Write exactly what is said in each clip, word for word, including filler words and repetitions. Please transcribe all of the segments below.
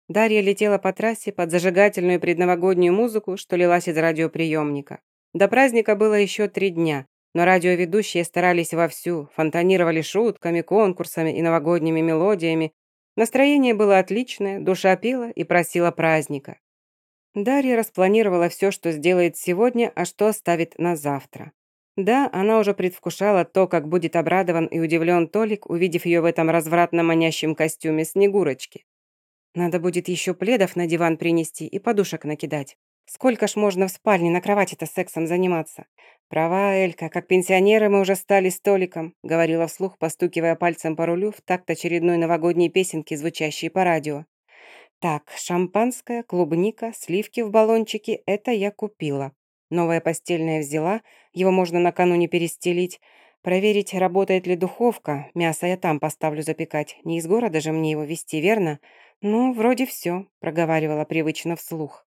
Дарья летела по трассе под зажигательную предновогоднюю музыку, что лилась из радиоприемника. До праздника было еще три дня, но радиоведущие старались вовсю, фонтанировали шутками, конкурсами и новогодними мелодиями. Настроение было отличное, душа пела и просила праздника. Дарья распланировала все, что сделает сегодня, а что оставит на завтра. Да, она уже предвкушала то, как будет обрадован и удивлен Толик, увидев ее в этом развратно-манящем костюме Снегурочки. Надо будет еще пледов на диван принести и подушек накидать. Сколько ж можно в спальне на кровати-то сексом заниматься? Права, Элька, как пенсионеры мы уже стали с Толиком, говорила вслух, постукивая пальцем по рулю в такт очередной новогодней песенки, звучащей по радио. Так, шампанское, клубника, сливки в баллончике – это я купила. Новое постельное взяла, его можно накануне перестелить. Проверить, работает ли духовка, мясо я там поставлю запекать. Не из города же мне его везти, верно? Ну, вроде все, проговаривала привычно вслух.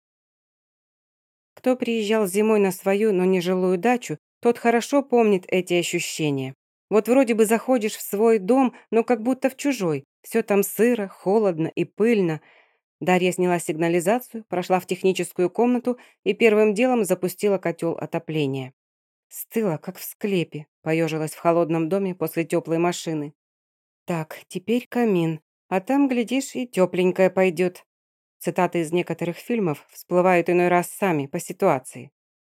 Кто приезжал зимой на свою, но не жилую дачу, тот хорошо помнит эти ощущения. Вот вроде бы заходишь в свой дом, но как будто в чужой. Все там сыро, холодно и пыльно. Дарья сняла сигнализацию, прошла в техническую комнату и первым делом запустила котел отопления. Стыла, как в склепе, поежилась в холодном доме после теплой машины. Так, теперь камин, а там, глядишь, и тепленькое пойдет. Цитаты из некоторых фильмов всплывают иной раз сами, по ситуации.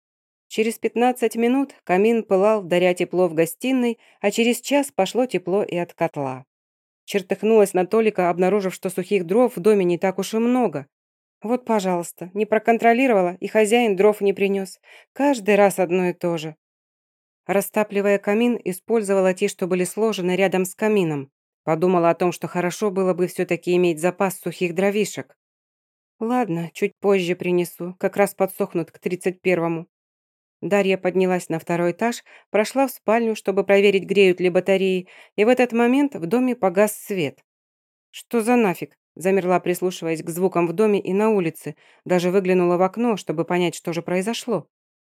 Через пятнадцать минут камин пылал, даря тепло в гостиной, а через час пошло тепло и от котла. Чертыхнулась на Толика, обнаружив, что сухих дров в доме не так уж и много. Вот, пожалуйста, не проконтролировала, и хозяин дров не принес. Каждый раз одно и то же. Растапливая камин, использовала те, что были сложены рядом с камином. Подумала о том, что хорошо было бы все-таки иметь запас сухих дровишек. Ладно, чуть позже принесу, как раз подсохнут к тридцать первому. Дарья поднялась на второй этаж, прошла в спальню, чтобы проверить, греют ли батареи, и в этот момент в доме погас свет. Что за нафиг? Замерла, прислушиваясь к звукам в доме и на улице, даже выглянула в окно, чтобы понять, что же произошло.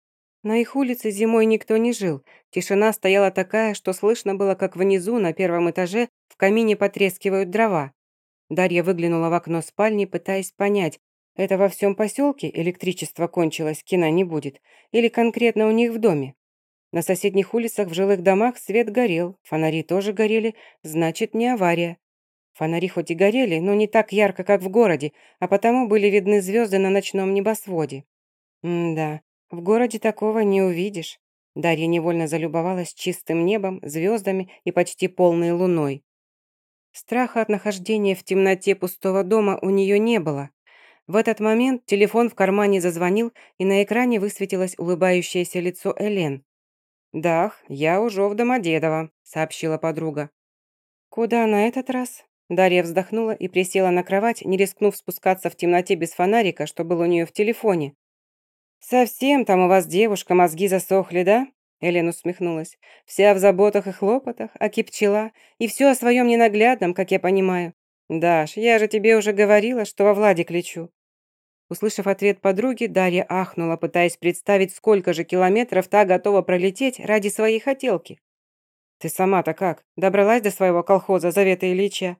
На их улице зимой никто не жил. Тишина стояла такая, что слышно было, как внизу, на первом этаже, в камине потрескивают дрова. Дарья выглянула в окно спальни, пытаясь понять, это во всем поселке электричество кончилось, кино не будет, или конкретно у них в доме. На соседних улицах в жилых домах свет горел, фонари тоже горели, значит, не авария. Фонари хоть и горели, но не так ярко, как в городе, а потому были видны звезды на ночном небосводе. М-да, в городе такого не увидишь. Дарья невольно залюбовалась чистым небом, звездами и почти полной луной. Страха от нахождения в темноте пустого дома у нее не было. В этот момент телефон в кармане зазвонил, и на экране высветилось улыбающееся лицо Элен. «Дах, я уже в Домодедово», — сообщила подруга. «Куда на этот раз?» Дарья вздохнула и присела на кровать, не рискнув спускаться в темноте без фонарика, что был у нее в телефоне. «Совсем там у вас, девушка, мозги засохли, да?» Элен усмехнулась. «Вся в заботах и хлопотах, аки пчела, и все о своем ненаглядном, как я понимаю. Даш, я же тебе уже говорила, что во Владик лечу». Услышав ответ подруги, Дарья ахнула, пытаясь представить, сколько же километров та готова пролететь ради своей хотелки. «Ты сама-то как? Добралась до своего колхоза Завета Ильича?»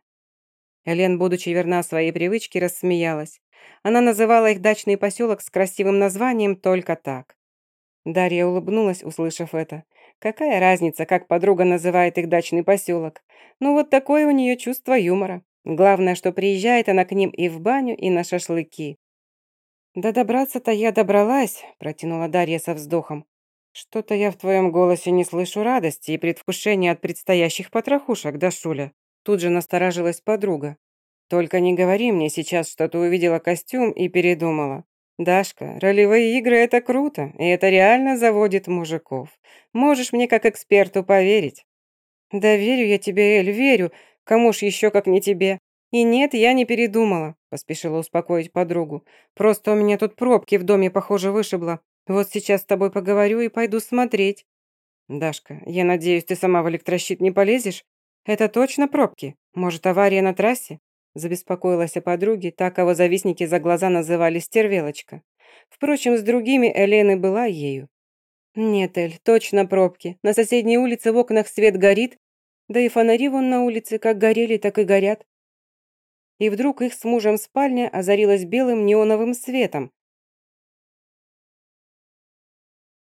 Элен, будучи верна своей привычке, рассмеялась. Она называла их дачный поселок с красивым названием только так. Дарья улыбнулась, услышав это. Какая разница, как подруга называет их дачный поселок? Ну вот такое у нее чувство юмора. Главное, что приезжает она к ним и в баню, и на шашлыки. «Да добраться-то я добралась», – протянула Дарья со вздохом. «Что-то я в твоем голосе не слышу радости и предвкушения от предстоящих потрохушек, Дашуля». Тут же насторожилась подруга. «Только не говори мне сейчас, что ты увидела костюм и передумала. Дашка, ролевые игры – это круто, и это реально заводит мужиков. Можешь мне как эксперту поверить». «Да верю я тебе, Эль, верю. Кому ж еще, как не тебе. И нет, я не передумала», – поспешила успокоить подругу. «Просто у меня тут пробки в доме, похоже, вышибло. Вот сейчас с тобой поговорю и пойду смотреть». «Дашка, я надеюсь, ты сама в электрощит не полезешь? Это точно пробки? Может, авария на трассе?» Забеспокоилась о подруге, так кого завистники за глаза называли стервелочка. Впрочем, с другими Элен и была ею. «Нет, Эль, точно пробки. На соседней улице в окнах свет горит, да и фонари вон на улице как горели, так и горят». и вдруг их с мужем спальня озарилась белым неоновым светом,